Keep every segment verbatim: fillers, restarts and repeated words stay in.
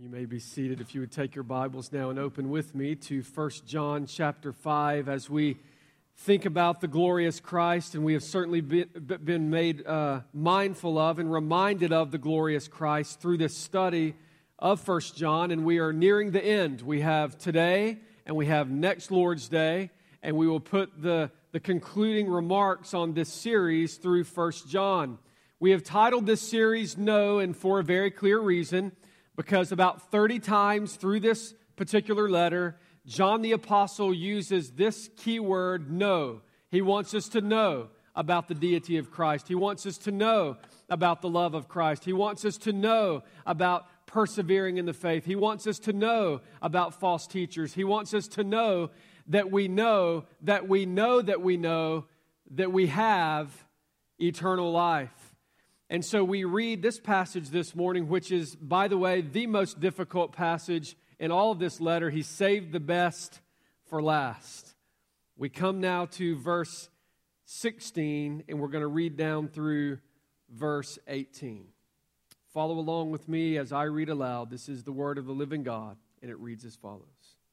You may be seated if you would take your Bibles now and open with me to First John chapter five as we think about the glorious Christ, and we have certainly been made uh, mindful of and reminded of the glorious Christ through this study of First John, and we are nearing the end. We have today and we have next Lord's Day, and we will put the, the concluding remarks on this series through First John. We have titled this series No, and for a very clear reason, because about thirty times through this particular letter, John the Apostle uses this key word, know. He wants us to know about the deity of Christ. He wants us to know about the love of Christ. He wants us to know about persevering in the faith. He wants us to know about false teachers. He wants us to know that we know, that we know that we know that we have eternal life. And so we read this passage this morning, which is, by the way, the most difficult passage in all of this letter. He saved the best for last. We come now to verse sixteen, and we're going to read down through verse eighteen. Follow along with me as I read aloud. This is the word of the living God, and it reads as follows.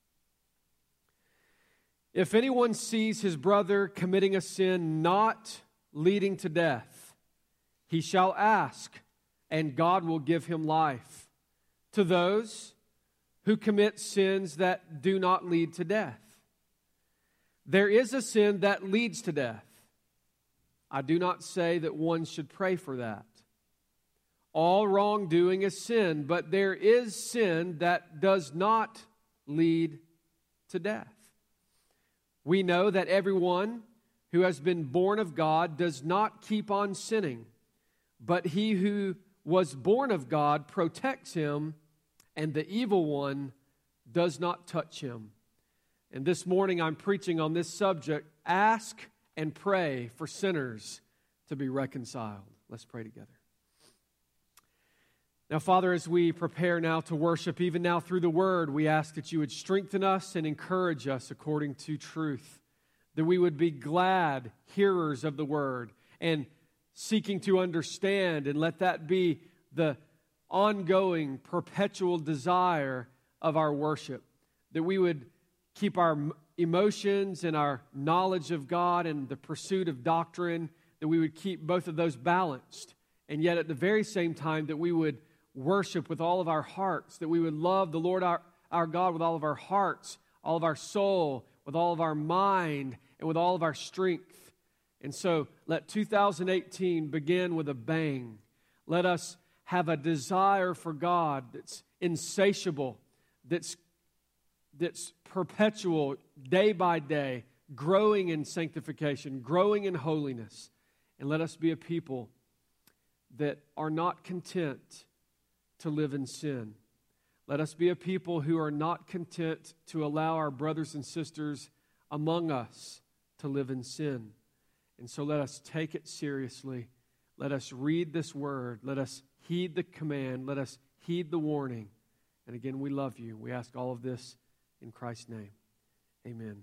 If anyone sees his brother committing a sin not leading to death, he shall ask, and God will give him life. To those who commit sins that do not lead to death. There is a sin that leads to death. I do not say that one should pray for that. All wrongdoing is sin, but there is sin that does not lead to death. We know that everyone who has been born of God does not keep on sinning, but he who was born of God protects him, and the evil one does not touch him. And this morning I'm preaching on this subject, ask and pray for sinners to be reconciled. Let's pray together. Now, Father, as we prepare now to worship, even now through the Word, we ask that you would strengthen us and encourage us according to truth, that we would be glad hearers of the Word and seeking to understand, and let that be the ongoing, perpetual desire of our worship, that we would keep our emotions and our knowledge of God and the pursuit of doctrine, that we would keep both of those balanced, and yet at the very same time that we would worship with all of our hearts, that we would love the Lord our, our God with all of our hearts, all of our soul, with all of our mind, and with all of our strength. And so let two thousand eighteen begin with a bang. Let us have a desire for God that's insatiable, that's, that's perpetual, day by day, growing in sanctification, growing in holiness. And let us be a people that are not content to live in sin. Let us be a people who are not content to allow our brothers and sisters among us to live in sin. And so let us take it seriously. Let us read this word. Let us heed the command. Let us heed the warning. And again, we love you. We ask all of this in Christ's name. Amen.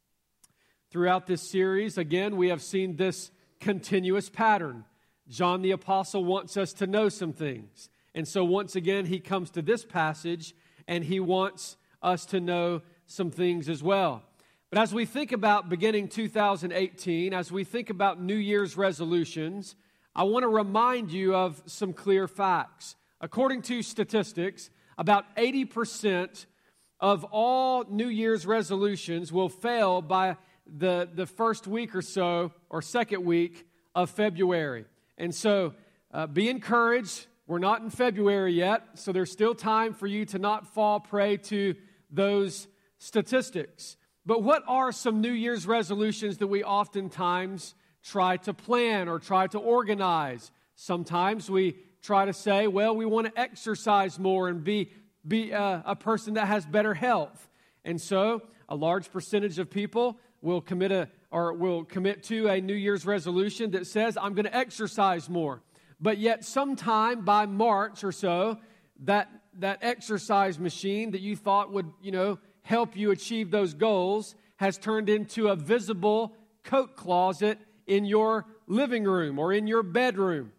Throughout this series, again, we have seen this continuous pattern. John the Apostle wants us to know some things. And so once again, he comes to this passage, and he wants us to know some things as well. But as we think about beginning two thousand eighteen, as we think about New Year's resolutions, I want to remind you of some clear facts. According to statistics, about eighty percent of all New Year's resolutions will fail by the, the first week or so, or second week of February. And so uh, be encouraged. We're not in February yet, so there's still time for you to not fall prey to those statistics. But what are some New Year's resolutions that we oftentimes try to plan or try to organize? Sometimes we try to say, well, we want to exercise more and be, be a, a person that has better health. And so a large percentage of people will commit a or will commit to a New Year's resolution that says, I'm going to exercise more. But yet sometime by March or so, that that exercise machine that you thought would, you know, help you achieve those goals has turned into a visible coat closet in your living room or in your bedroom.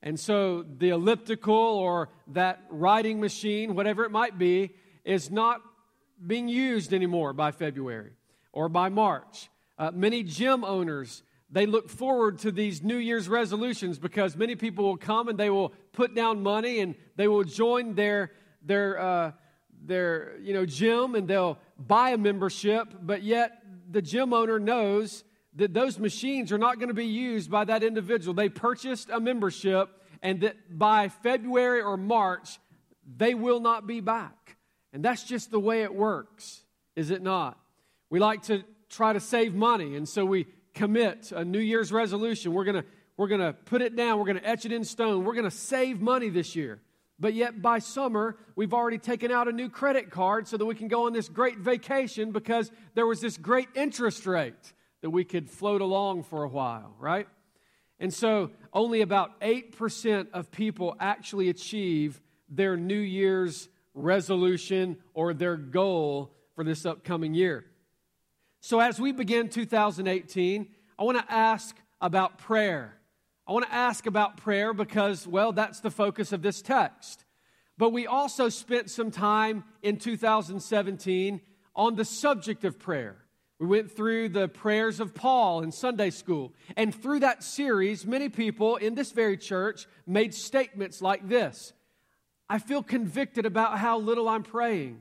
And so the elliptical or that riding machine, whatever it might be, is not being used anymore by February or by March. Uh, many gym owners, they look forward to these New Year's resolutions because many people will come and they will put down money and they will join their their uh, their you know gym and they'll buy a membership. But yet the gym owner knows that those machines are not going to be used by that individual. They purchased a membership, and that by February or March, they will not be back. And that's just the way it works, is it not? We like to try to save money, and so we commit a New Year's resolution. We're going to we're going to put it down. We're going to etch it in stone. We're going to save money this year. But yet by summer, we've already taken out a new credit card so that we can go on this great vacation because there was this great interest rate that we could float along for a while, right? And so only about eight percent of people actually achieve their New Year's resolution or their goal for this upcoming year. So as we begin two thousand eighteen, I want to ask about prayer. I want to ask about prayer because, well, that's the focus of this text. But we also spent some time in two thousand seventeen on the subject of prayer. We went through the prayers of Paul in Sunday school. And through that series, many people in this very church made statements like this. I feel convicted about how little I'm praying.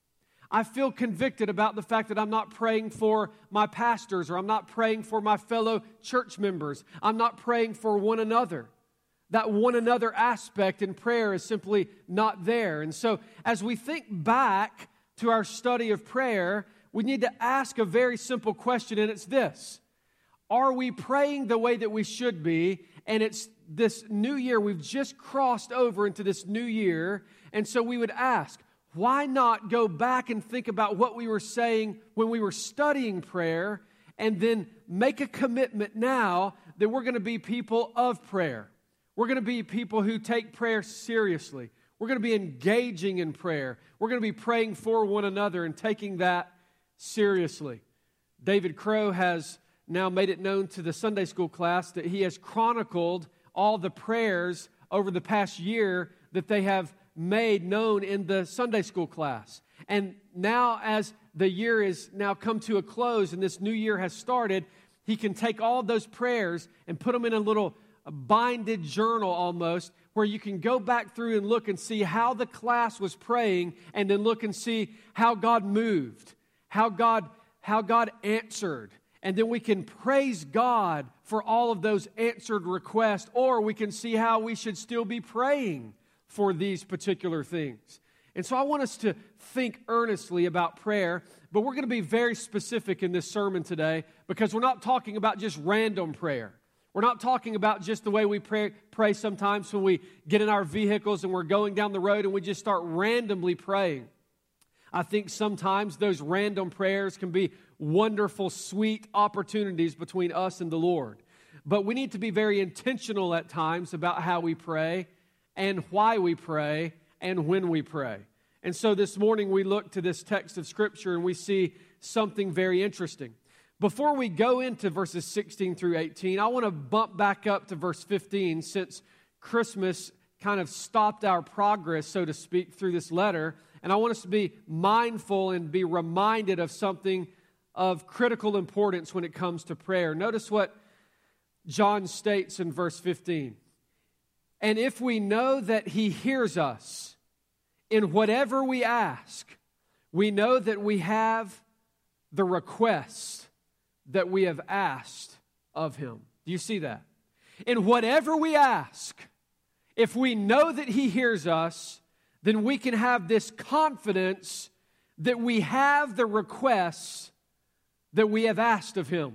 I feel convicted about the fact that I'm not praying for my pastors, or I'm not praying for my fellow church members. I'm not praying for one another. That one another aspect in prayer is simply not there. And so as we think back to our study of prayer, we need to ask a very simple question, and it's this. Are we praying the way that we should be? And it's this new year, we've just crossed over into this new year, and so we would ask, why not go back and think about what we were saying when we were studying prayer, and then make a commitment now that we're going to be people of prayer. We're going to be people who take prayer seriously. We're going to be engaging in prayer. We're going to be praying for one another and taking that seriously. David Crow has now made it known to the Sunday school class that he has chronicled all the prayers over the past year that they have made known in the Sunday school class. And now as the year is now come to a close and this new year has started, he can take all those prayers and put them in a little a binded journal almost, where you can go back through and look and see how the class was praying, and then look and see how God moved, how God, how God answered. And then we can praise God for all of those answered requests, or we can see how we should still be praying for these particular things. And so I want us to think earnestly about prayer, but we're going to be very specific in this sermon today because we're not talking about just random prayer. We're not talking about just the way we pray, pray sometimes when we get in our vehicles and we're going down the road and we just start randomly praying. I think sometimes those random prayers can be wonderful, sweet opportunities between us and the Lord. But we need to be very intentional at times about how we pray and why we pray and when we pray. And so this morning we look to this text of Scripture and we see something very interesting. Before we go into verses sixteen through eighteen, I want to bump back up to verse fifteen since Christmas kind of stopped our progress, so to speak, through this letter. And I want us to be mindful and be reminded of something of critical importance when it comes to prayer. Notice what John states in verse fifteen. And if we know that He hears us in whatever we ask, we know that we have the request that we have asked of Him. Do you see that? In whatever we ask, if we know that He hears us, then we can have this confidence that we have the requests that we have asked of Him.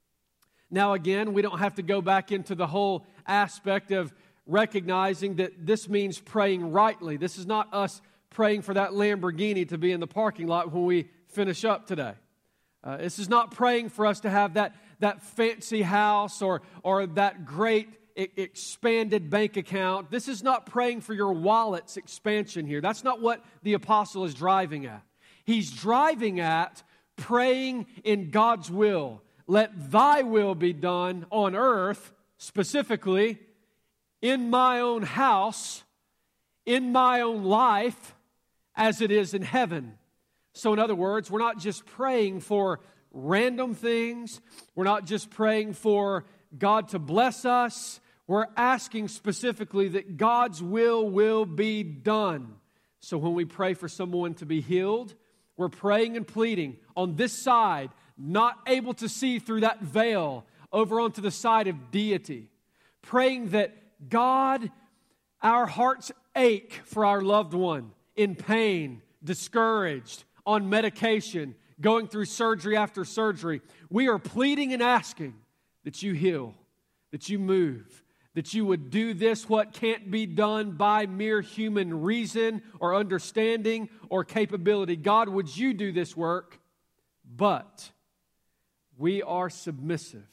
Now again, we don't have to go back into the whole aspect of recognizing that this means praying rightly. This is not us praying for that Lamborghini to be in the parking lot when we finish up today. Uh, this is not praying for us to have that, that fancy house or, or that great e- expanded bank account. This is not praying for your wallet's expansion here. That's not what the apostle is driving at. He's driving at praying in God's will. Let thy will be done on earth, specifically, in my own house, in my own life, as it is in heaven. So in other words, we're not just praying for random things. We're not just praying for God to bless us. We're asking specifically that God's will will be done. So when we pray for someone to be healed, we're praying and pleading on this side, not able to see through that veil, over onto the side of deity. Praying that God, our hearts ache for our loved one, in pain, discouraged, on medication, going through surgery after surgery. We are pleading and asking that you heal, that you move, that you would do this what can't be done by mere human reason or understanding or capability. God, would you do this work? But we are submissive,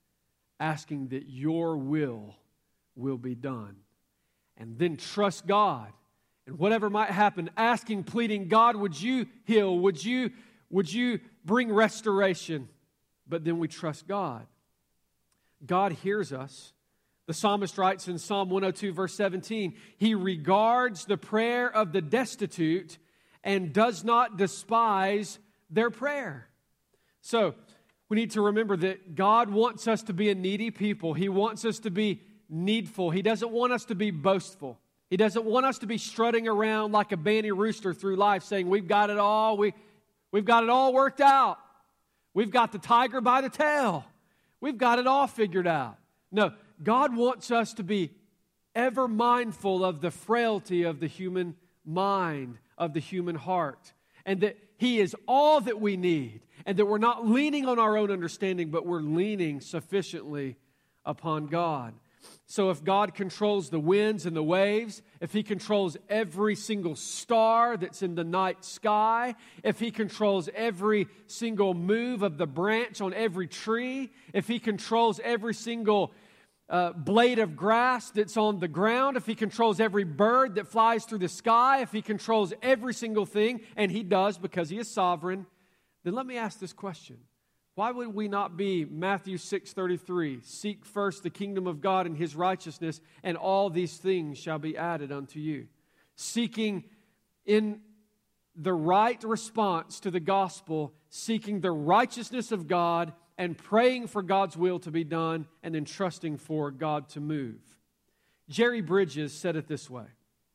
asking that your will will be done. And then trust God. And whatever might happen, asking, pleading, God, would you heal? Would you, would you bring restoration? But then we trust God. God hears us. The psalmist writes in Psalm one oh two, verse seventeen, He regards the prayer of the destitute and does not despise their prayer. So, we need to remember that God wants us to be a needy people. He wants us to be needful. He doesn't want us to be boastful. He doesn't want us to be strutting around like a banty rooster through life saying, we've got it all, we, we've got it all worked out. We've got the tiger by the tail. We've got it all figured out. No, God wants us to be ever mindful of the frailty of the human mind, of the human heart, and that He is all that we need, and that we're not leaning on our own understanding, but we're leaning sufficiently upon God. So if God controls the winds and the waves, if He controls every single star that's in the night sky, if He controls every single move of the branch on every tree, if He controls every single uh, blade of grass that's on the ground, if He controls every bird that flies through the sky, if He controls every single thing, and He does because He is sovereign, then let me ask this question. Why would we not be Matthew six thirty-three? Seek first the kingdom of God and His righteousness, and all these things shall be added unto you. Seeking in the right response to the gospel, seeking the righteousness of God and praying for God's will to be done, and then trusting for God to move. Jerry Bridges said it this way: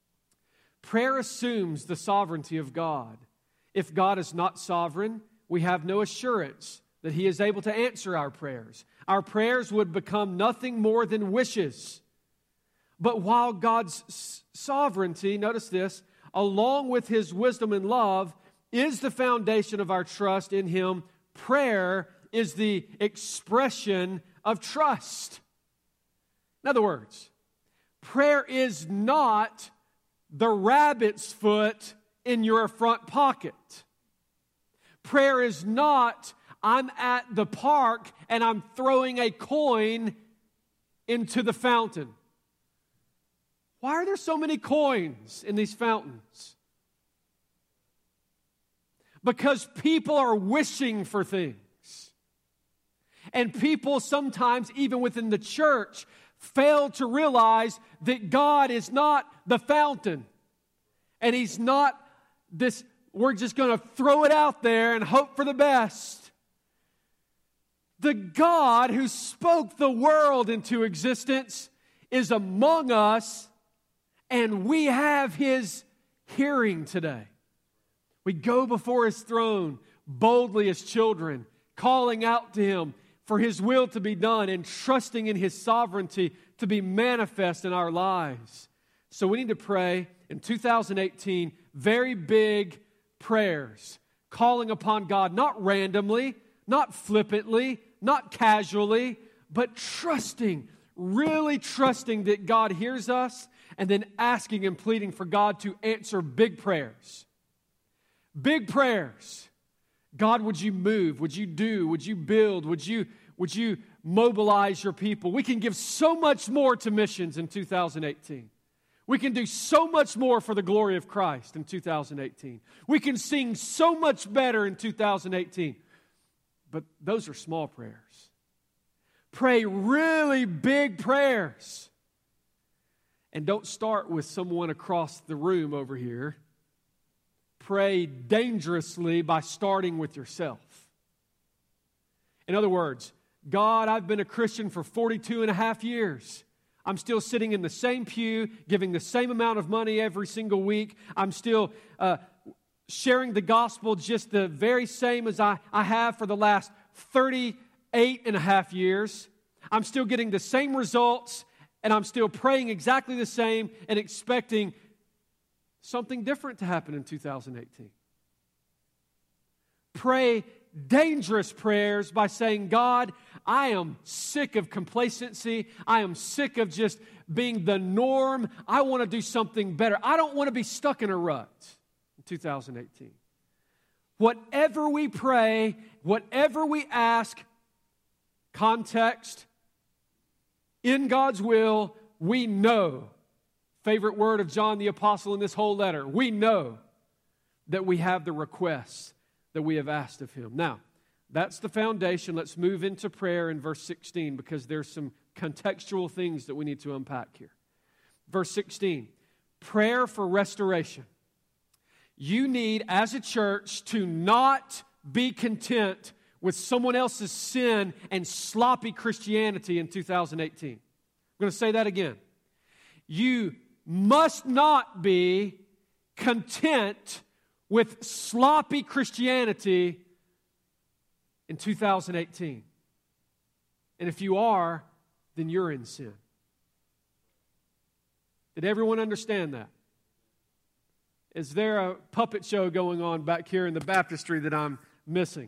prayer assumes the sovereignty of God. If God is not sovereign, we have no assurance that He is able to answer our prayers. Our prayers would become nothing more than wishes. But while God's sovereignty, notice this, along with His wisdom and love, is the foundation of our trust in Him, prayer is the expression of trust. In other words, prayer is not the rabbit's foot in your front pocket. Prayer is not, I'm at the park and I'm throwing a coin into the fountain. Why are there so many coins in these fountains? Because people are wishing for things. And people sometimes, even within the church, fail to realize that God is not the fountain. And He's not this, we're just going to throw it out there and hope for the best. The God who spoke the world into existence is among us, and we have His hearing today. We go before His throne boldly as children, calling out to Him for His will to be done and trusting in His sovereignty to be manifest in our lives. So we need to pray in two thousand eighteen very big prayers, calling upon God, not randomly, not flippantly, not casually, but trusting, really trusting that God hears us, and then asking and pleading for God to answer big prayers. Big prayers. God, would you move? Would you do? Would you build? Would you, would you mobilize your people? We can give so much more to missions in two thousand eighteen. We can do so much more for the glory of Christ in two thousand eighteen. We can sing so much better in two thousand eighteen. But those are small prayers. Pray really big prayers. And don't start with someone across the room over here. Pray dangerously by starting with yourself. In other words, God, I've been a Christian for forty-two and a half years. I'm still sitting in the same pew, giving the same amount of money every single week. I'm still uh, sharing the gospel just the very same as I, I have for the last thirty-eight and a half years. I'm still getting the same results, and I'm still praying exactly the same and expecting something different to happen in two thousand eighteen. Pray dangerous prayers by saying, God, I am sick of complacency. I am sick of just being the norm. I want to do something better. I don't want to be stuck in a rut in two thousand eighteen. Whatever we pray, whatever we ask, context, in God's will, we know. Favorite word of John the Apostle in this whole letter. We know that we have the requests that we have asked of Him. Now, that's the foundation. Let's move into prayer in verse sixteen because there's some contextual things that we need to unpack here. Verse sixteen, prayer for restoration. You need, as a church, to not be content with someone else's sin and sloppy Christianity in two thousand eighteen. I'm going to say that again. You must not be content with sloppy Christianity in two thousand eighteen. And if you are, then you're in sin. Did everyone understand that? Is there a puppet show going on back here in the baptistry that I'm missing?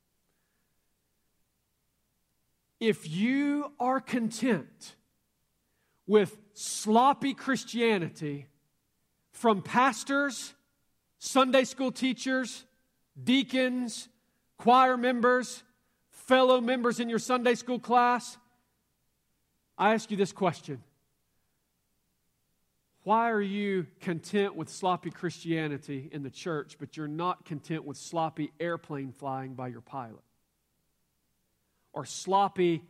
If you are content with sloppy Christianity from pastors, Sunday school teachers, deacons, choir members, fellow members in your Sunday school class, I ask you this question. Why are you content with sloppy Christianity in the church, but you're not content with sloppy airplane flying by your pilot? Or sloppy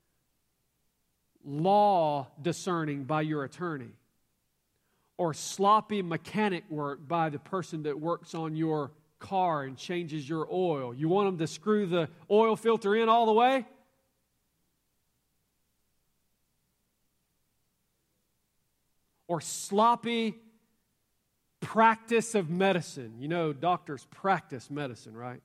law discerning by your attorney? Or sloppy mechanic work by the person that works on your car and changes your oil? You want them to screw the oil filter in all the way? Or sloppy practice of medicine. You know, doctors practice medicine, right?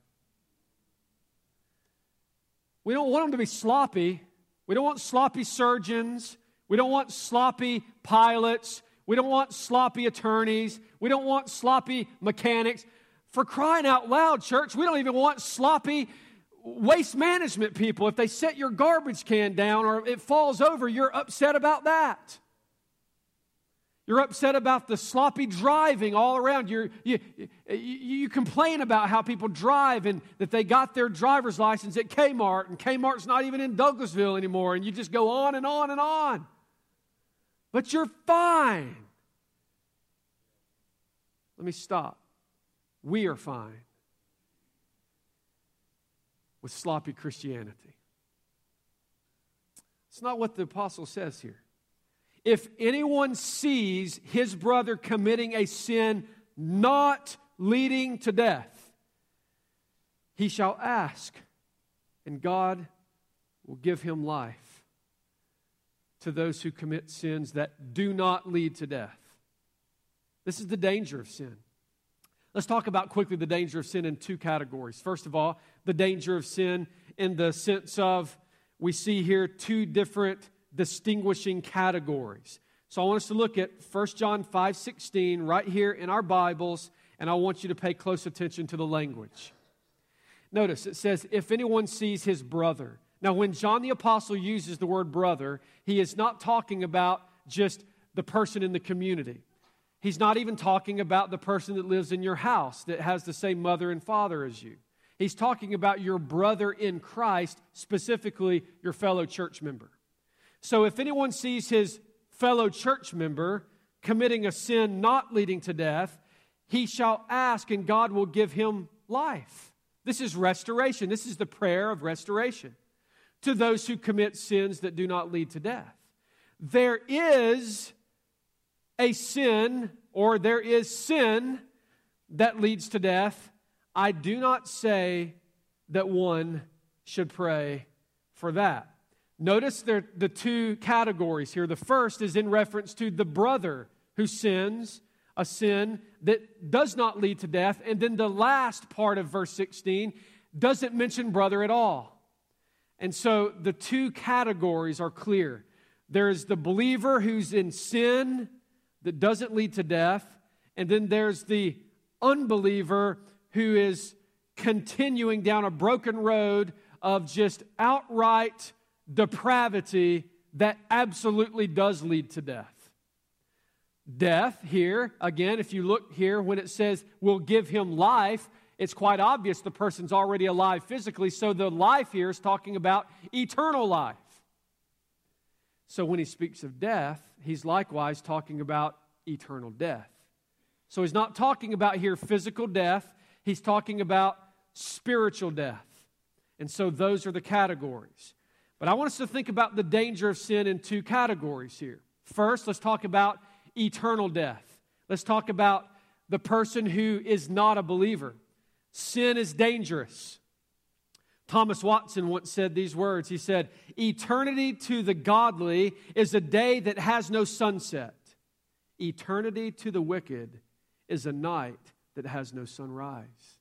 We don't want them to be sloppy. We don't want sloppy surgeons. We don't want sloppy pilots. We don't want sloppy attorneys. We don't want sloppy mechanics. For crying out loud, church, we don't even want sloppy waste management people. If they set your garbage can down or it falls over, you're upset about that. You're upset about the sloppy driving all around. You're, you, you, you complain about how people drive and that they got their driver's license at Kmart, and Kmart's not even in Douglasville anymore, and you just go on and on and on. But you're fine. Let me stop. We are fine with sloppy Christianity. It's not what the apostle says here. If anyone sees his brother committing a sin not leading to death, he shall ask, and God will give him life to those who commit sins that do not lead to death. This is the danger of sin. Let's talk about quickly the danger of sin in two categories. First of all, the danger of sin in the sense of we see here two different distinguishing categories. So I want us to look at First John five sixteen right here in our Bibles, and I want you to pay close attention to the language. Notice it says, if anyone sees his brother. Now, when John the Apostle uses the word brother, he is not talking about just the person in the community. He's not even talking about the person that lives in your house that has the same mother and father as you. He's talking about your brother in Christ, specifically your fellow church member. So if anyone sees his fellow church member committing a sin not leading to death, he shall ask and God will give him life. This is restoration. This is the prayer of restoration to those who commit sins that do not lead to death. There is a sin or there is sin that leads to death, I do not say that one should pray for that. Notice there, the two categories here. The first is in reference to the brother who sins, a sin that does not lead to death. And then the last part of verse sixteen doesn't mention brother at all. And so the two categories are clear. There's the believer who's in sin that doesn't lead to death. And then there's the unbeliever who is continuing down a broken road of just outright depravity that absolutely does lead to death. Death here, again, if you look here, when it says we'll give him life, it's quite obvious the person's already alive physically, so the life here is talking about eternal life. So when he speaks of death, he's likewise talking about eternal death. So he's not talking about here physical death, he's talking about spiritual death. And so those are the categories. But I want us to think about the danger of sin in two categories here. First, let's talk about eternal death. Let's talk about the person who is not a believer. Sin is dangerous. Thomas Watson once said these words. He said, "Eternity to the godly is a day that has no sunset. Eternity to the wicked is a night that has no sunrise."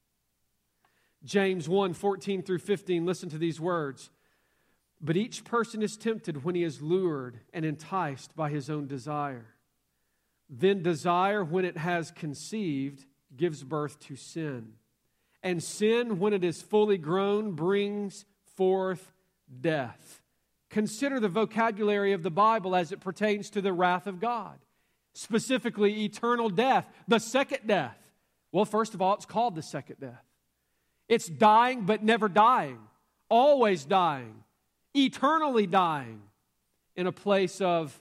James one, fourteen through fifteen, listen to these words. "But each person is tempted when he is lured and enticed by his own desire. Then desire, when it has conceived, gives birth to sin. And sin, when it is fully grown, brings forth death." Consider the vocabulary of the Bible as it pertains to the wrath of God. Specifically, eternal death, the second death. Well, first of all, it's called the second death. It's dying but never dying, always dying, eternally dying in a place of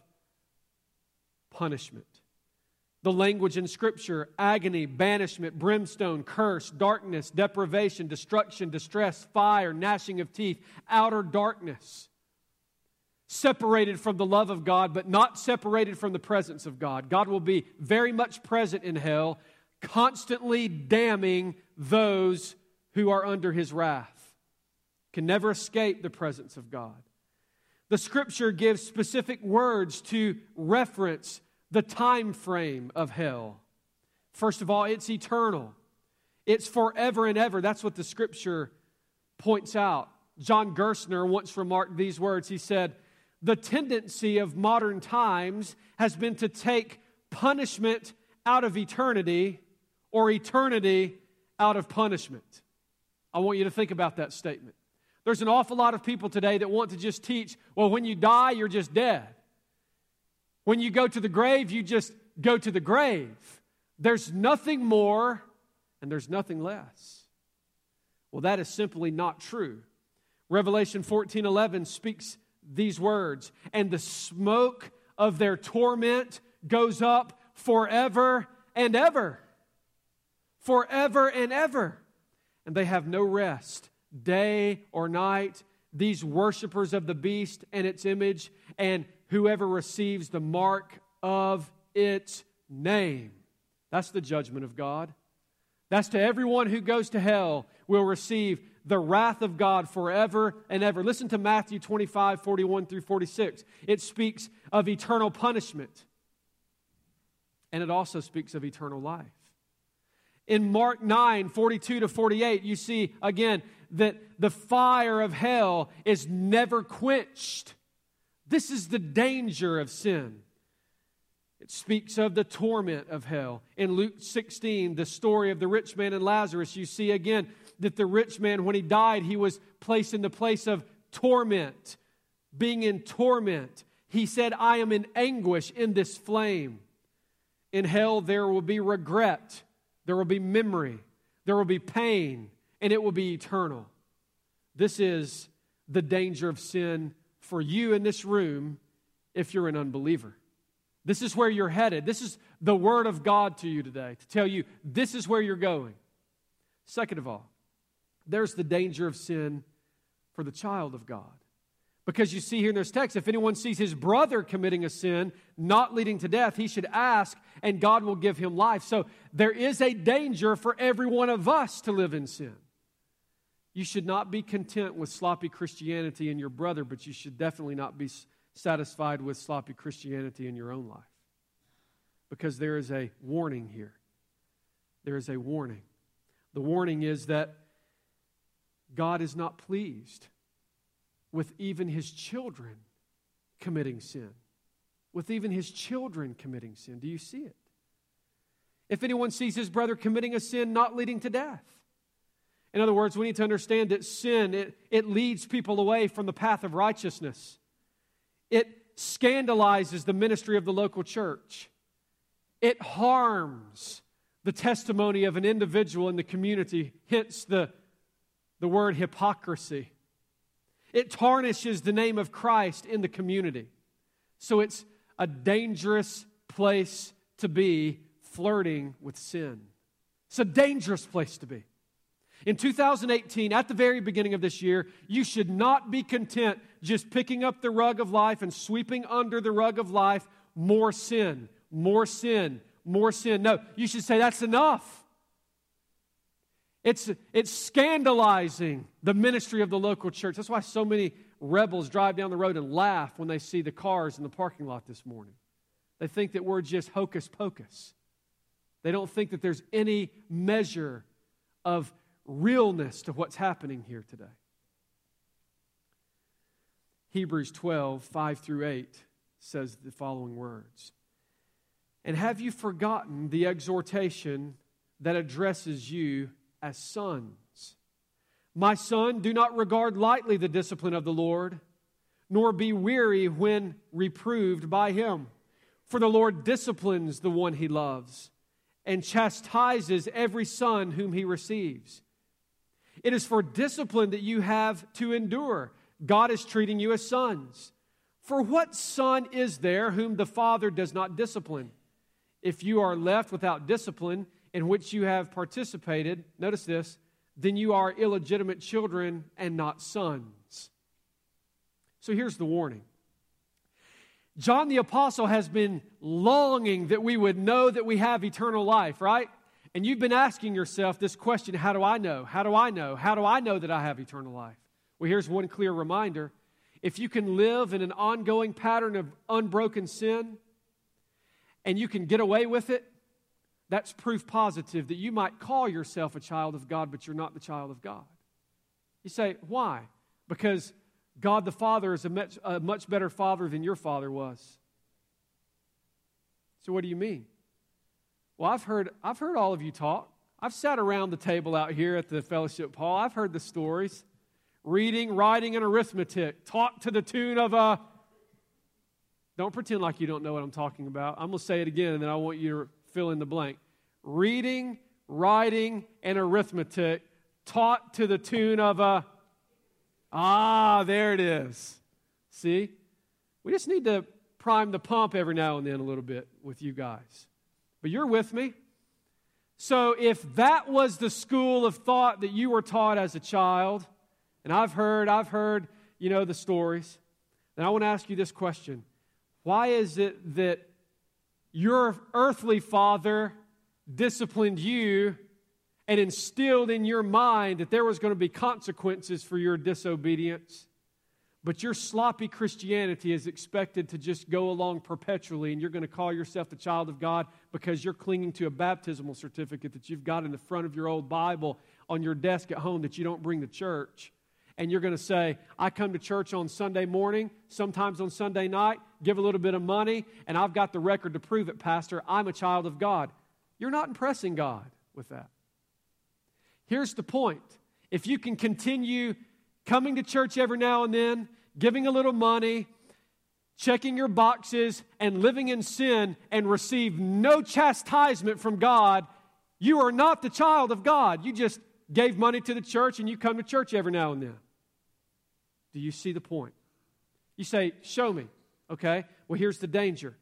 punishment. The language in Scripture: agony, banishment, brimstone, curse, darkness, deprivation, destruction, distress, fire, gnashing of teeth, outer darkness. Separated from the love of God, but not separated from the presence of God. God will be very much present in hell, constantly damning those who are under His wrath. Can never escape the presence of God. The Scripture gives specific words to reference the time frame of hell. First of all, it's eternal. It's forever and ever. That's what the Scripture points out. John Gerstner once remarked these words. He said, "The tendency of modern times has been to take punishment out of eternity or eternity out of punishment." I want you to think about that statement. There's an awful lot of people today that want to just teach, well, when you die, you're just dead. When you go to the grave, you just go to the grave. There's nothing more and there's nothing less. Well, that is simply not true. Revelation fourteen eleven speaks these words, "And the smoke of their torment goes up forever and ever." Forever and ever. And they have no rest, day or night, these worshipers of the beast and its image, and whoever receives the mark of its name. That's the judgment of God. That's to everyone who goes to hell will receive the wrath of God forever and ever. Listen to Matthew twenty-five, forty-one through forty-six. It speaks of eternal punishment. And it also speaks of eternal life. In Mark nine, forty-two to forty-eight, you see again that the fire of hell is never quenched. This is the danger of sin. It speaks of the torment of hell. In Luke sixteen, the story of the rich man and Lazarus, you see again that the rich man, when he died, he was placed in the place of torment, being in torment. He said, "I am in anguish in this flame." In hell, there will be regret. There will be memory. There will be pain. And it will be eternal. This is the danger of sin for you in this room if you're an unbeliever. This is where you're headed. This is the Word of God to you today, to tell you this is where you're going. Second of all, there's the danger of sin for the child of God. Because you see here in this text, if anyone sees his brother committing a sin not leading to death, he should ask, and God will give him life. So there is a danger for every one of us to live in sin. You should not be content with sloppy Christianity in your brother, but you should definitely not be satisfied with sloppy Christianity in your own life. Because there is a warning here. There is a warning. The warning is that God is not pleased with even His children committing sin. With even His children committing sin. Do you see it? If anyone sees his brother committing a sin not leading to death. In other words, we need to understand that sin, it, it leads people away from the path of righteousness. It scandalizes the ministry of the local church. It harms the testimony of an individual in the community, hence the, the word hypocrisy. It tarnishes the name of Christ in the community. So it's a dangerous place to be, flirting with sin. It's a dangerous place to be. In two thousand eighteen, at the very beginning of this year, you should not be content just picking up the rug of life and sweeping under the rug of life more sin, more sin, more sin. No, you should say that's enough. It's, it's scandalizing the ministry of the local church. That's why so many rebels drive down the road and laugh when they see the cars in the parking lot this morning. They think that we're just hocus pocus. They don't think that there's any measure of realness to what's happening here today. Hebrews twelve, five through eight says the following words. And have you forgotten the exhortation that addresses you as sons? My son, do not regard lightly the discipline of the Lord, nor be weary when reproved by Him. For the Lord disciplines the one He loves, and chastises every son whom He receives. It is for discipline that you have to endure. God is treating you as sons. For what son is there whom the Father does not discipline? If you are left without discipline, in which you have participated, notice this, then you are illegitimate children and not sons. So here's the warning. John the Apostle has been longing that we would know that we have eternal life, right? And you've been asking yourself this question, how do I know? How do I know? How do I know that I have eternal life? Well, here's one clear reminder. If you can live in an ongoing pattern of unbroken sin, and you can get away with it, that's proof positive that you might call yourself a child of God, but you're not the child of God. You say, why? Because God the Father is a much, a much better Father than your father was. So what do you mean? Well, I've heard, I've heard all of you talk. I've sat around the table out here at the fellowship hall. I've heard the stories. Reading, writing, and arithmetic. Talk to the tune of a... Don't pretend like you don't know what I'm talking about. I'm going to say it again, and then I want you to fill in the blank. Reading, writing, and arithmetic taught to the tune of a... Ah, there it is. See? We just need to prime the pump every now and then a little bit with you guys. But you're with me. So if that was the school of thought that you were taught as a child, and I've heard, I've heard, you know, the stories, then I want to ask you this question. Why is it that your earthly father disciplined you and instilled in your mind that there was going to be consequences for your disobedience, but your sloppy Christianity is expected to just go along perpetually, and you're going to call yourself the child of God because you're clinging to a baptismal certificate that you've got in the front of your old Bible on your desk at home that you don't bring to church? And you're going to say, I come to church on Sunday morning, sometimes on Sunday night, give a little bit of money, and I've got the record to prove it, Pastor. I'm a child of God. You're not impressing God with that. Here's the point. If you can continue coming to church every now and then, giving a little money, checking your boxes, and living in sin and receive no chastisement from God, you are not the child of God. You just gave money to the church and you come to church every now and then. Do you see the point? You say, show me. Okay, well, here's the danger.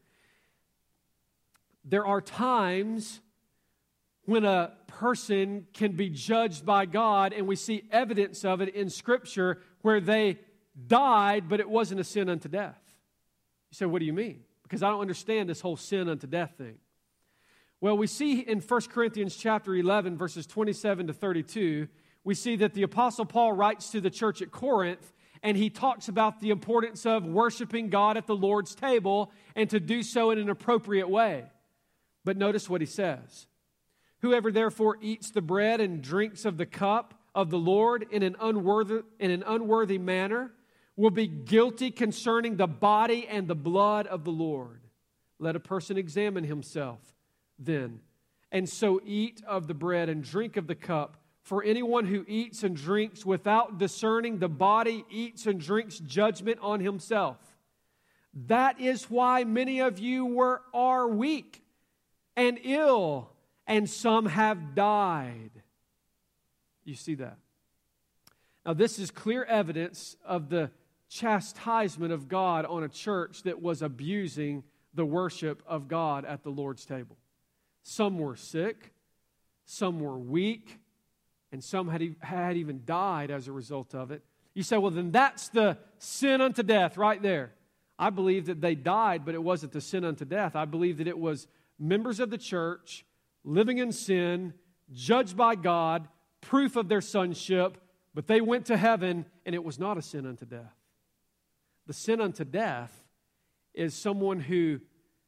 There are times when a person can be judged by God, and we see evidence of it in Scripture where they died, but it wasn't a sin unto death. You say, what do you mean? Because I don't understand this whole sin unto death thing. Well, we see in First Corinthians chapter eleven, verses twenty-seven to thirty-two, we see that the Apostle Paul writes to the church at Corinth, and he talks about the importance of worshiping God at the Lord's table and to do so in an appropriate way. But notice what he says. Whoever therefore eats the bread and drinks of the cup of the Lord in an unworthy, in an unworthy manner will be guilty concerning the body and the blood of the Lord. Let a person examine himself then, and so eat of the bread and drink of the cup. For anyone who eats and drinks without discerning the body eats and drinks judgment on himself. That is why many of you were are weak and ill, and some have died. You see that? Now, this is clear evidence of the chastisement of God on a church that was abusing the worship of God at the Lord's table. Some were sick, some were weak, and some had, had even died as a result of it. You say, well, then that's the sin unto death right there. I believe that they died, but it wasn't the sin unto death. I believe that it was members of the church living in sin, judged by God, proof of their sonship, but they went to heaven, and it was not a sin unto death. The sin unto death is someone who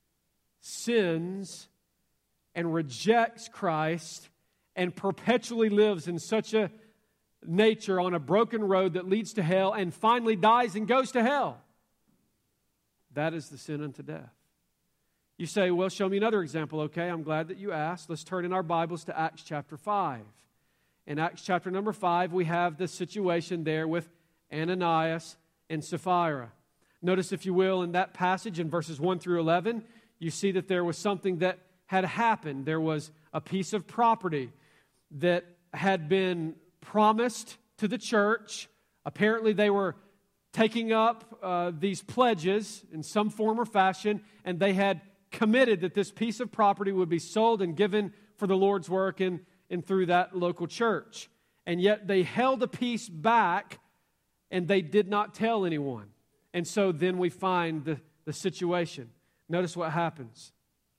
sins and rejects Christ and perpetually lives in such a nature on a broken road that leads to hell and finally dies and goes to hell. That is the sin unto death. You say, well, show me another example. Okay, I'm glad that you asked. Let's turn in our Bibles to Acts chapter five. In Acts chapter number five, we have this situation there with Ananias and Sapphira. Notice, if you will, in that passage in verses one through eleven, you see that there was something that had happened. There was a piece of property that had been promised to the church. Apparently, they were taking up uh, these pledges in some form or fashion, and they had committed that this piece of property would be sold and given for the Lord's work in, in through that local church. And yet they held a piece back, and they did not tell anyone. And so then we find the, the situation. Notice what happens.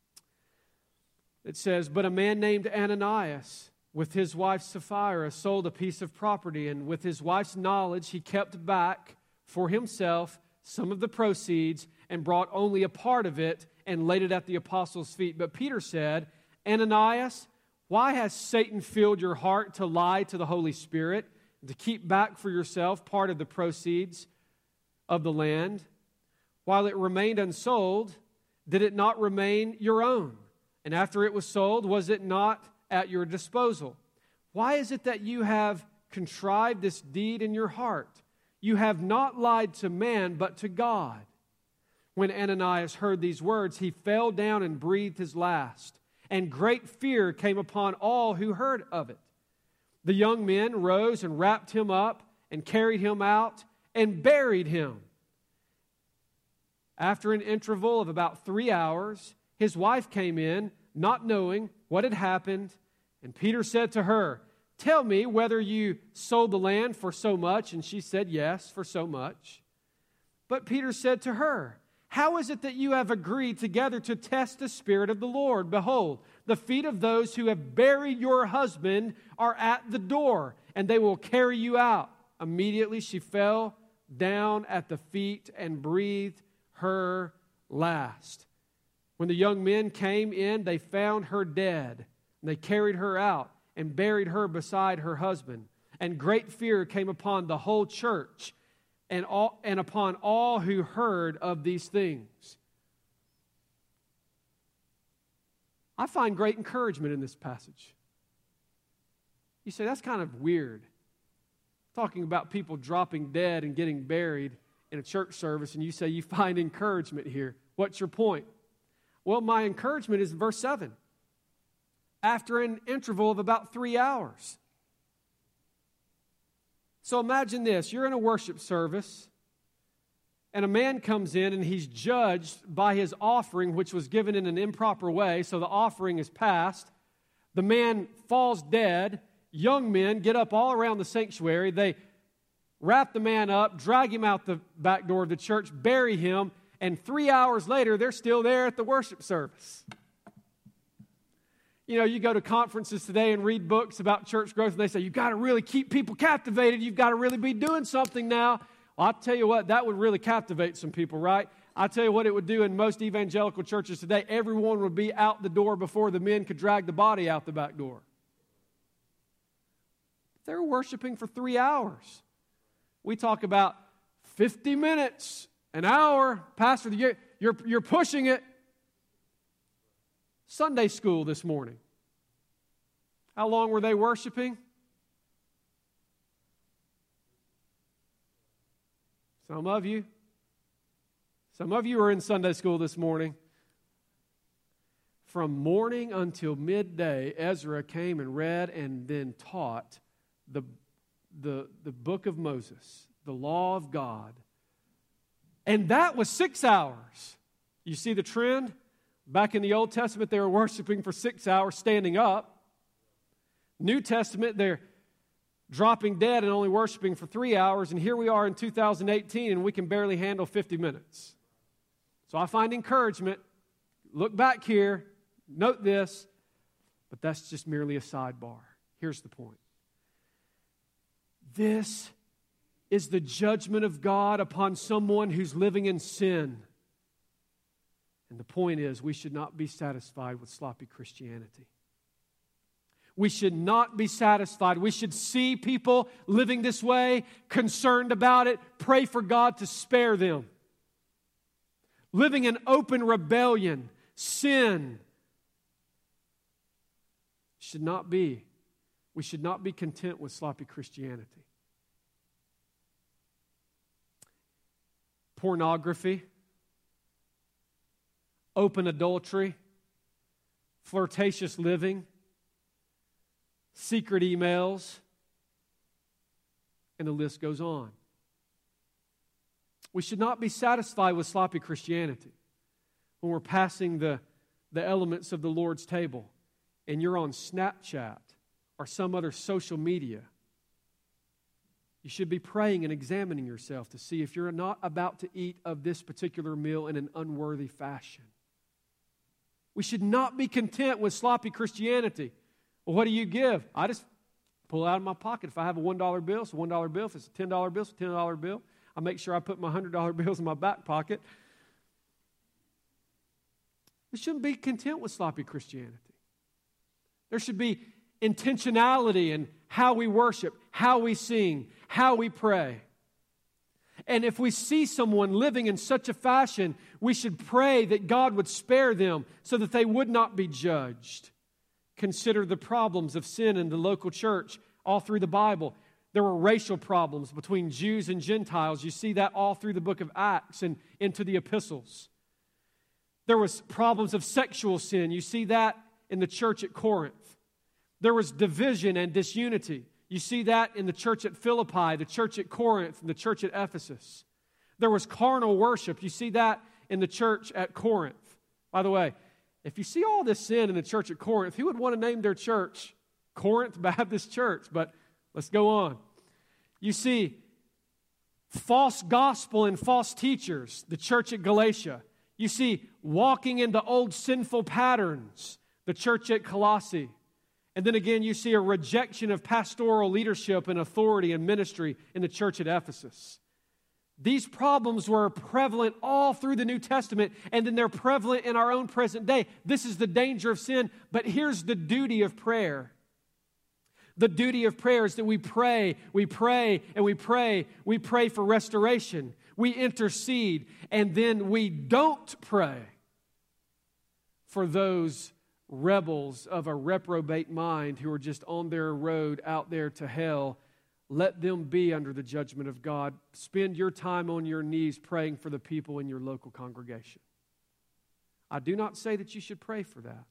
It says, but a man named Ananias, with his wife Sapphira, sold a piece of property, and with his wife's knowledge, he kept back for himself some of the proceeds and brought only a part of it and laid it at the apostles' feet. But Peter said, Ananias, why has Satan filled your heart to lie to the Holy Spirit and to keep back for yourself part of the proceeds of the land? While it remained unsold, did it not remain your own? And after it was sold, was it not at your disposal? Why is it that you have contrived this deed in your heart? You have not lied to man, but to God. When Ananias heard these words, he fell down and breathed his last, and great fear came upon all who heard of it. The young men rose and wrapped him up and carried him out and buried him. After an interval of about three hours, his wife came in, not knowing what had happened, and Peter said to her, tell me whether you sold the land for so much. And she said, yes, for so much. But Peter said to her, how is it that you have agreed together to test the Spirit of the Lord? Behold, the feet of those who have buried your husband are at the door, and they will carry you out. Immediately she fell down at the feet and breathed her last. When the young men came in, they found her dead, and they carried her out and buried her beside her husband. And great fear came upon the whole church and all, and upon all who heard of these things. I find great encouragement in this passage. You say, that's kind of weird. Talking about people dropping dead and getting buried in a church service, and you say you find encouragement here. What's your point? Well, my encouragement is verse seven. After an interval of about three hours. So imagine this. You're in a worship service, and a man comes in, and he's judged by his offering, which was given in an improper way, so the offering is passed. The man falls dead. Young men get up all around the sanctuary. They wrap the man up, drag him out the back door of the church, bury him, and three hours later, they're still there at the worship service. You know, you go to conferences today and read books about church growth, and they say, you've got to really keep people captivated. You've got to really be doing something now. Well, I'll tell you what, that would really captivate some people, right? I'll tell you what it would do in most evangelical churches today. Everyone would be out the door before the men could drag the body out the back door. They're worshiping for three hours. We talk about fifty minutes, an hour. Pastor, you're, you're, you're pushing it. Sunday school this morning. How long were they worshiping? Some of you. Some of you are in Sunday school this morning. From morning until midday, Ezra came and read and then taught the, the, the book of Moses, the law of God. And that was six hours. You see the trend? Back in the Old Testament, they were worshiping for six hours standing up. New Testament, they're dropping dead and only worshiping for three hours. And here we are in two thousand eighteen, and we can barely handle fifty minutes. So I find encouragement. Look back here. Note this. But that's just merely a sidebar. Here's the point. This is the judgment of God upon someone who's living in sin. And the point is, we should not be satisfied with sloppy Christianity. We should not be satisfied. We should see people living this way, concerned about it, pray for God to spare them. Living in open rebellion, sin, should not be. We should not be content with sloppy Christianity. Pornography, open adultery, flirtatious living, secret emails, and the list goes on. We should not be satisfied with sloppy Christianity when we're passing the, the elements of the Lord's table and you're on Snapchat or some other social media. You should be praying and examining yourself to see if you're not about to eat of this particular meal in an unworthy fashion. We should not be content with sloppy Christianity. Well, what do you give? I just pull it out of my pocket. If I have a one dollar bill, it's a one dollar bill. If it's a ten dollar bill, it's a ten dollar bill. I make sure I put my one hundred dollar bills in my back pocket. We shouldn't be content with sloppy Christianity. There should be intentionality in how we worship, how we sing, how we pray. And if we see someone living in such a fashion, we should pray that God would spare them so that they would not be judged. Consider the problems of sin in the local church all through the Bible. There were racial problems between Jews and Gentiles. You see that all through the book of Acts and into the epistles. There was problems of sexual sin. You see that in the church at Corinth. There was division and disunity. You see that in the church at Philippi, the church at Corinth, and the church at Ephesus. There was carnal worship. You see that in the church at Corinth. By the way, if you see all this sin in the church at Corinth, who would want to name their church Corinth Baptist Church? But let's go on. You see false gospel and false teachers, the church at Galatia. You see walking into old sinful patterns, the church at Colossae. And then again, you see a rejection of pastoral leadership and authority and ministry in the church at Ephesus. These problems were prevalent all through the New Testament, and then they're prevalent in our own present day. This is the danger of sin, but here's the duty of prayer. The duty of prayer is that we pray, we pray, and we pray. We pray for restoration. We intercede, and then we don't pray for those rebels of a reprobate mind who are just on their road out there to hell. Let them be under the judgment of God. Spend your time on your knees praying for the people in your local congregation. I do not say that you should pray for that.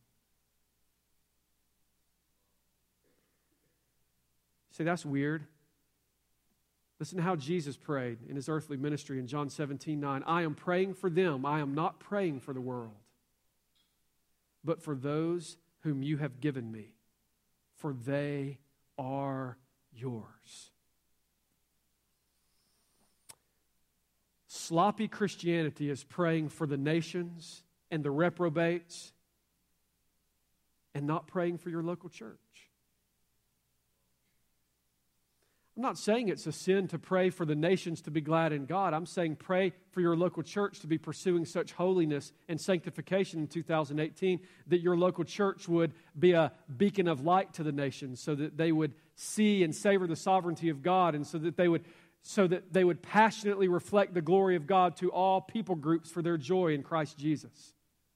Say, that's weird. Listen to how Jesus prayed in his earthly ministry in John seventeen nine. I am praying for them. I am not praying for the world, but for those whom you have given me, for they are yours. Sloppy Christianity is praying for the nations and the reprobates and not praying for your local church. I'm not saying it's a sin to pray for the nations to be glad in God. I'm saying pray for your local church to be pursuing such holiness and sanctification in two thousand eighteen that your local church would be a beacon of light to the nations, so that they would see and savor the sovereignty of God, and so that they would so that they would passionately reflect the glory of God to all people groups for their joy in Christ Jesus.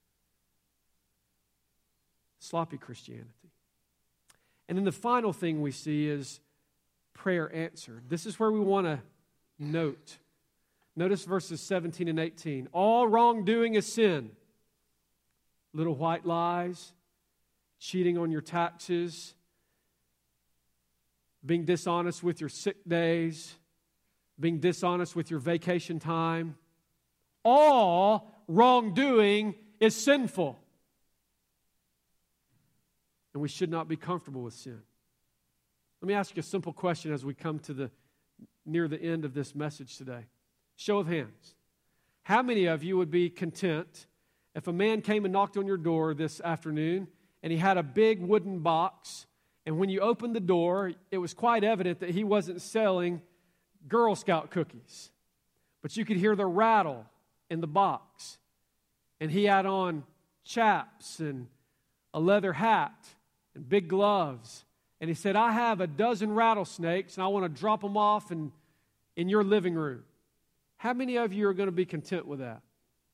Sloppy Christianity. And then the final thing we see is prayer answered. This is where we want to note. Notice verses seventeen and eighteen. All wrongdoing is sin. Little white lies, cheating on your taxes, being dishonest with your sick days, being dishonest with your vacation time. All wrongdoing is sinful. And we should not be comfortable with sin. Let me ask you a simple question as we come to the near the end of this message today. Show of hands. How many of you would be content if a man came and knocked on your door this afternoon and he had a big wooden box, and when you opened the door, it was quite evident that he wasn't selling Girl Scout cookies, but you could hear the rattle in the box, and he had on chaps and a leather hat and big gloves. And he said, I have a dozen rattlesnakes, and I want to drop them off in, in your living room. How many of you are going to be content with that?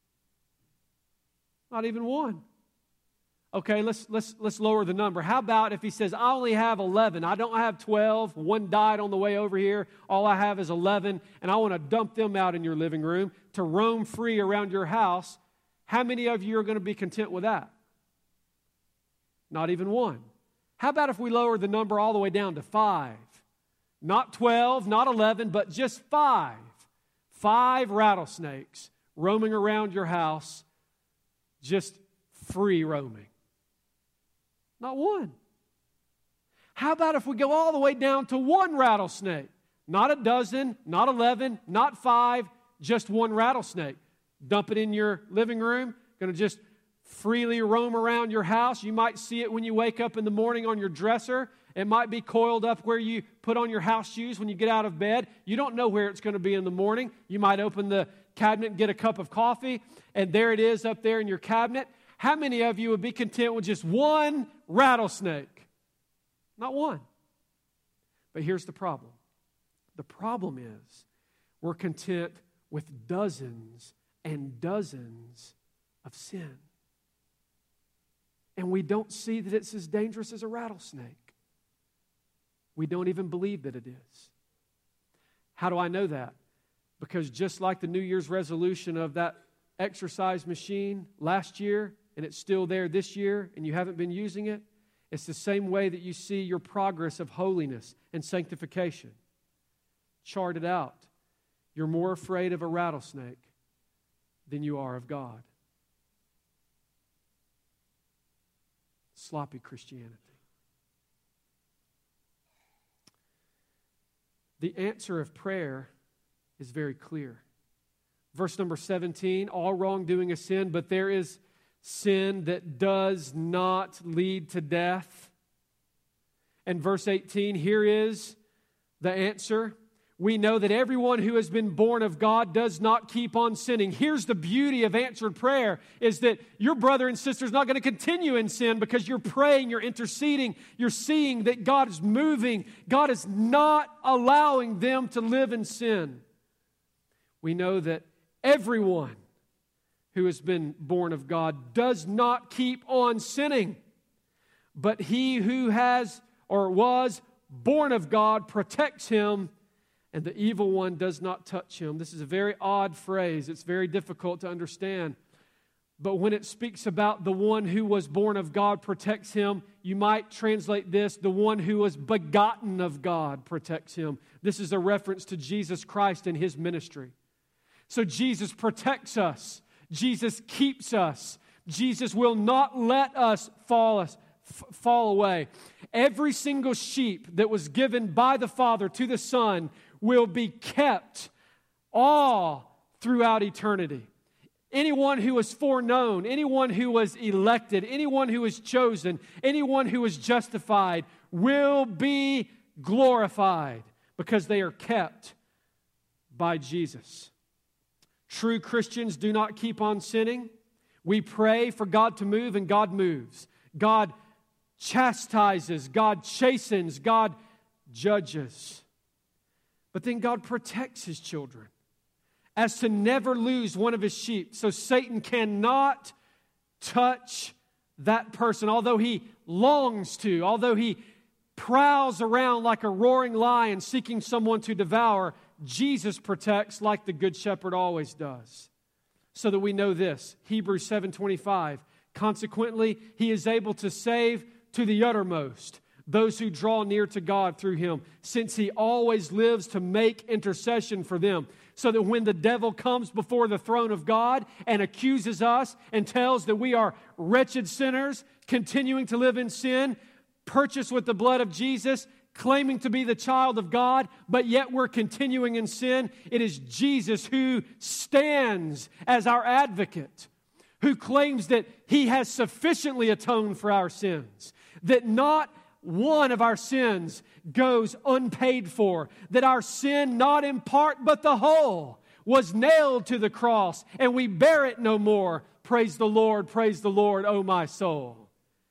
Not even one. Okay, let's, let's, let's lower the number. How about if he says, I only have eleven. I don't have twelve. One died on the way over here. All I have is eleven, and I want to dump them out in your living room to roam free around your house. How many of you are going to be content with that? Not even one. How about if we lower the number all the way down to five? Not twelve, not eleven, but just five. Five rattlesnakes roaming around your house, just free roaming. Not one. How about if we go all the way down to one rattlesnake? Not a dozen, not eleven, not five, just one rattlesnake. Dump it in your living room, going to just freely roam around your house. You might see it when you wake up in the morning on your dresser. It might be coiled up where you put on your house shoes when you get out of bed. You don't know where it's going to be in the morning. You might open the cabinet and get a cup of coffee, and there it is up there in your cabinet. How many of you would be content with just one rattlesnake? Not one. But here's the problem. The problem is we're content with dozens and dozens of sin. And we don't see that it's as dangerous as a rattlesnake. We don't even believe that it is. How do I know that? Because just like the New Year's resolution of that exercise machine last year, and it's still there this year, and you haven't been using it, it's the same way that you see your progress of holiness and sanctification. Chart it out. You're more afraid of a rattlesnake than you are of God. Sloppy Christianity. The answer of prayer is very clear. Verse number seventeen, all wrongdoing is sin, but there is sin that does not lead to death. And verse eighteen, here is the answer. We know that everyone who has been born of God does not keep on sinning. Here's the beauty of answered prayer, is that your brother and sister is not going to continue in sin because you're praying, you're interceding, you're seeing that God is moving. God is not allowing them to live in sin. We know that everyone who has been born of God does not keep on sinning, but he who has or was born of God protects him, and the evil one does not touch him. This is a very odd phrase. It's very difficult to understand. But when it speaks about the one who was born of God protects him, you might translate this, the one who was begotten of God protects him. This is a reference to Jesus Christ and his ministry. So Jesus protects us. Jesus keeps us. Jesus will not let us fall us. fall away. Every single sheep that was given by the Father to the Son will be kept all throughout eternity. Anyone who was foreknown, anyone who was elected, anyone who was chosen, anyone who was justified will be glorified because they are kept by Jesus. True Christians do not keep on sinning. We pray for God to move, and God moves. God chastises, God chastens, God judges. But then God protects His children as to never lose one of His sheep. So Satan cannot touch that person, although he longs to, although he prowls around like a roaring lion seeking someone to devour. Jesus protects like the Good Shepherd always does. So that we know this, Hebrews seven twenty-five, consequently, He is able to save to the uttermost those who draw near to God through Him, since He always lives to make intercession for them, so that when the devil comes before the throne of God and accuses us and tells that we are wretched sinners, continuing to live in sin, purchased with the blood of Jesus, claiming to be the child of God, but yet we're continuing in sin, it is Jesus who stands as our advocate, who claims that He has sufficiently atoned for our sins, that not one of our sins goes unpaid for, that our sin, not in part but the whole, was nailed to the cross, and we bear it no more. Praise the Lord, praise the Lord, O my soul.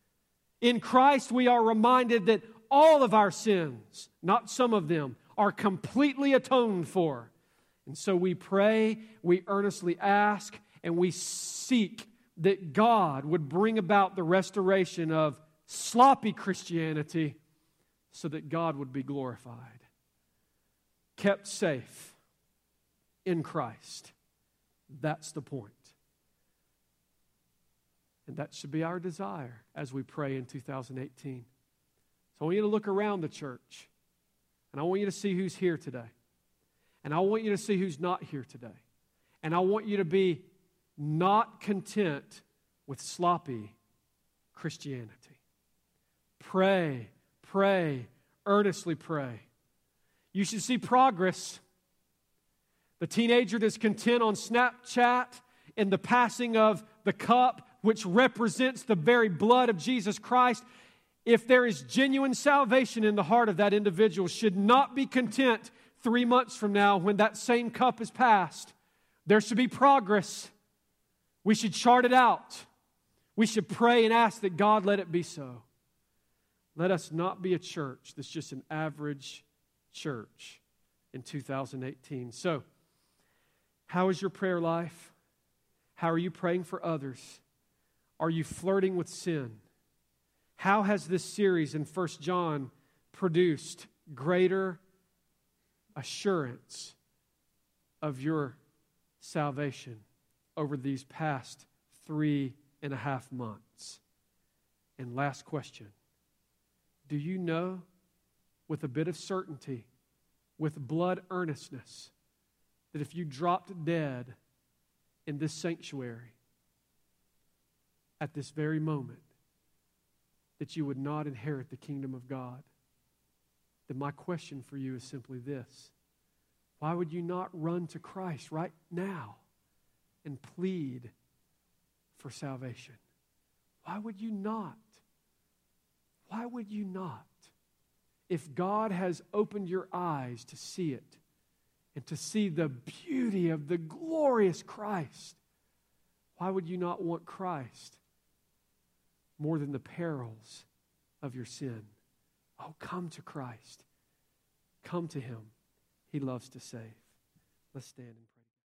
In Christ we are reminded that all of our sins, not some of them, are completely atoned for. And so we pray, we earnestly ask, and we seek that God would bring about the restoration of sloppy Christianity so that God would be glorified. Kept safe in Christ. That's the point. And that should be our desire as we pray in two thousand eighteen. So I want you to look around the church, and I want you to see who's here today. And I want you to see who's not here today. And I want you to be not content with sloppy Christianity. Pray, pray, earnestly pray. You should see progress. The teenager that's content on Snapchat in the passing of the cup, which represents the very blood of Jesus Christ, if there is genuine salvation in the heart of that individual, should not be content three months from now when that same cup is passed. There should be progress. We should chart it out. We should pray and ask that God let it be so. Let us not be a church that's just an average church in two thousand eighteen. So, how is your prayer life? How are you praying for others? Are you flirting with sin? How has this series in First John produced greater assurance of your salvation over these past three and a half months? And last question. Do you know with a bit of certainty, with blood earnestness, that if you dropped dead in this sanctuary at this very moment, that you would not inherit the kingdom of God? Then my question for you is simply this. Why would you not run to Christ right now and plead for salvation? Why would you not? Why would you not? If God has opened your eyes to see it and to see the beauty of the glorious Christ, why would you not want Christ more than the perils of your sin? Oh, come to Christ. Come to Him. He loves to save. Let's stand and pray.